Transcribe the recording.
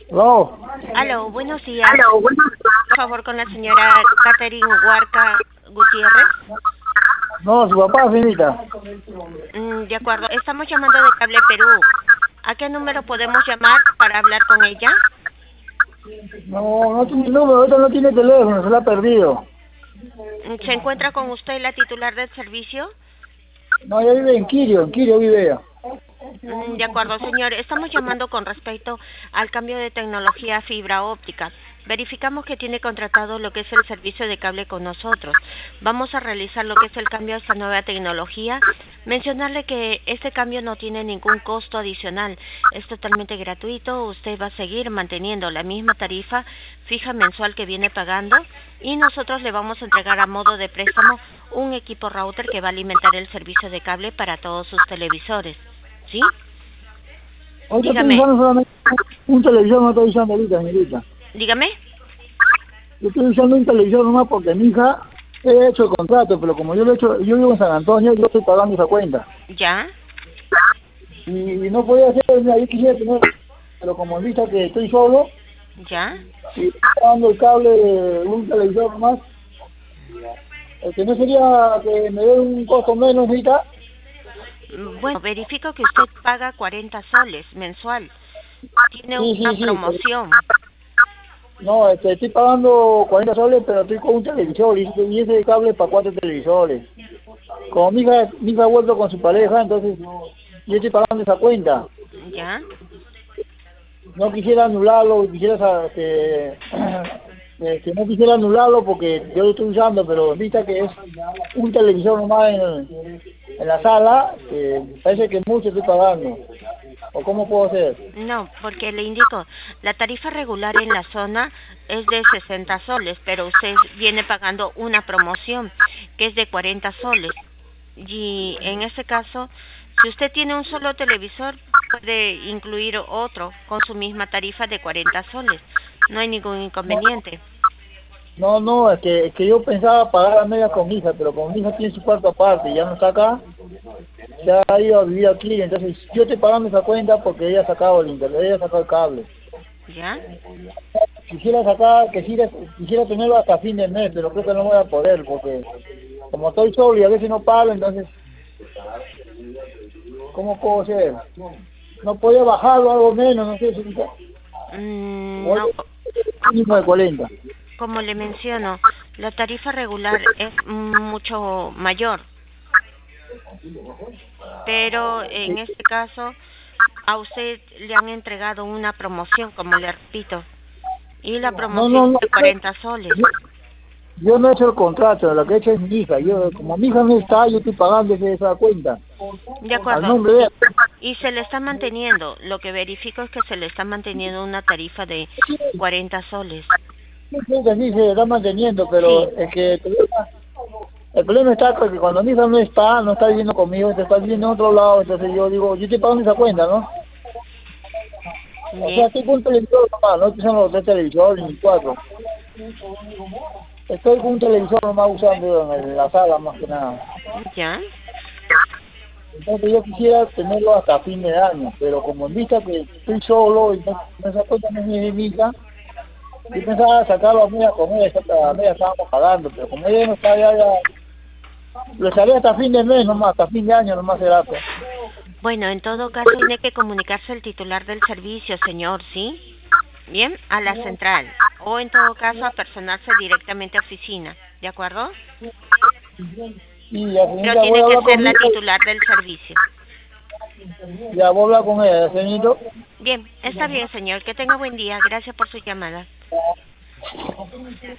Aló. Aló, buenos días. Por favor, con la señora Catherine Huarca Gutiérrez. No, su papá, señorita. De acuerdo, estamos llamando de Cable Perú. ¿A qué número podemos llamar para hablar con ella? No, no tiene número, ahorita no tiene teléfono, se lo ha perdido. ¿Se encuentra con usted la titular del servicio? No, ella vive en Quirio vive ella. De acuerdo, señor. Estamos llamando con respecto al cambio de tecnología a fibra óptica. Verificamos que tiene contratado lo que es el servicio de cable con nosotros. Vamos a realizar lo que es el cambio a esta nueva tecnología. Mencionarle que este cambio no tiene ningún costo adicional. Es totalmente gratuito. Usted va a seguir manteniendo la misma tarifa fija mensual que viene pagando y nosotros le vamos a entregar a modo de préstamo un equipo router que va a alimentar el servicio de cable para todos sus televisores. ¿Sí? Ahorita estoy Dígame, usando solamente un televisor, no estoy usando ahorita, señorita. dígame. Yo estoy usando un televisor nomás porque mi hija he hecho el contrato, pero como yo lo he hecho, yo vivo en San Antonio, yo estoy pagando esa cuenta. ¿Ya? Y no podía hacer, mira, yo quisiera tener, pero como he visto que estoy solo, ¿Ya? y estoy pagando el cable de un televisor nomás, que no sería que me dé un costo menos, señorita. Bueno, verifico que usted paga 40 soles mensual. Tiene Sí, una sí, sí. promoción. No, estoy pagando 40 soles, pero estoy con un televisor y ese cable para 4 televisores. Como mi hija ha vuelto con su pareja, entonces yo estoy pagando esa cuenta. ¿Ya? No quisiera anularlo, quisiera que no quisiera anularlo porque yo lo estoy usando, pero vista que es un televisor nomás en la sala, parece que mucho estoy pagando. ¿O cómo puedo hacer? No, porque le indico, la tarifa regular en la zona es de 60 soles, pero usted viene pagando una promoción que es de 40 soles. Y en ese caso, si usted tiene un solo televisor, puede incluir otro con su misma tarifa de 40 soles. No hay ningún No, inconveniente. no, es que yo pensaba pagar a media con mi hija, pero como mi hija tiene su cuarto aparte y ya no está acá, se ha ido a vivir aquí, entonces yo estoy pagando esa cuenta porque ella ha sacado el internet, ella ha sacado el cable. ¿Ya? Quisiera sacar, quisiera tenerlo hasta fin de mes, pero creo que no voy a poder porque como estoy solo y a veces no pago, entonces, ¿cómo puedo hacer? No podía bajarlo algo menos, no sé si voy No, mínimo de 40. como le menciono, la tarifa regular es mucho mayor, pero en Sí. este caso a usted le han entregado una promoción, como le repito, y la No, promoción no, es no, de 40 soles. yo no he hecho el contrato, lo que he hecho es mi hija, yo, como mi hija no está, yo estoy pagando esa cuenta, De al acuerdo, nombre de ella. sí. Y se le está manteniendo, lo que verifico es que se le está manteniendo una tarifa de 40 soles. Sí, creo que sí se está manteniendo, pero Sí, es que el problema está que cuando mi hija no está viviendo conmigo, está viviendo en otro lado, entonces yo digo, yo estoy pagando esa cuenta, ¿no? O sea, bien, estoy con un televisor nomás, no estoy usando los 3 televisores ni 4. Estoy con un televisor nomás usando en la sala más que nada. ya. Entonces yo quisiera tenerlo hasta fin de año, pero como en vista que estoy solo y esa cuenta no es de mi hija, yo pensaba sacarlo a media con ella, a media estábamos pagando, pero como ella no está ya lo salía hasta fin de mes nomás, hasta fin de año nomás será pues. Bueno, en todo caso tiene que comunicarse el titular del servicio, señor, ¿sí? Bien, a la central. O en todo caso a personarse directamente a oficina, ¿de acuerdo? Y la Pero señorita voy tiene a que hablar ser la conmigo, titular del servicio. ya voy a hablar con ella, señorito. Bien, está bien, señor. Que tenga buen día. Gracias por su llamada.